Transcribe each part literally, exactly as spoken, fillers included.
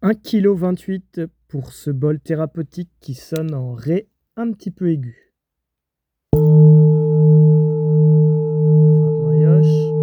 un kilo vingt-huit pour ce bol thérapeutique qui sonne en ré un petit peu aigu. Frappe brioche.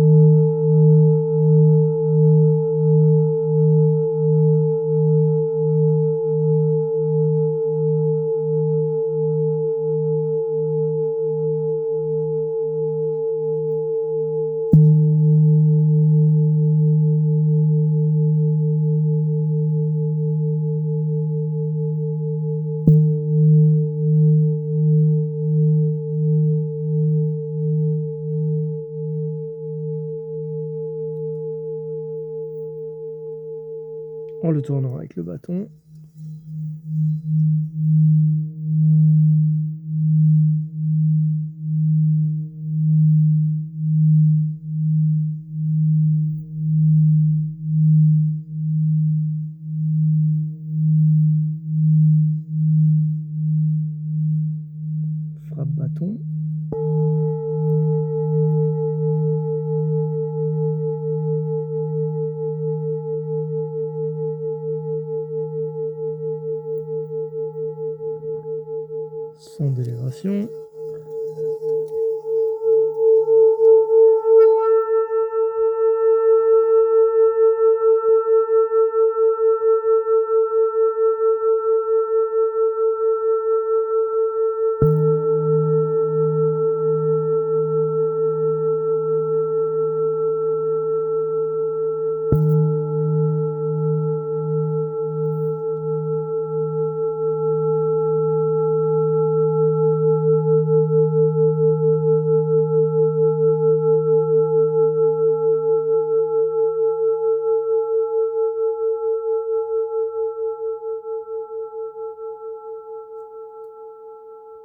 En le tournant avec le bâton. Frappe bâton. Son d'élévation.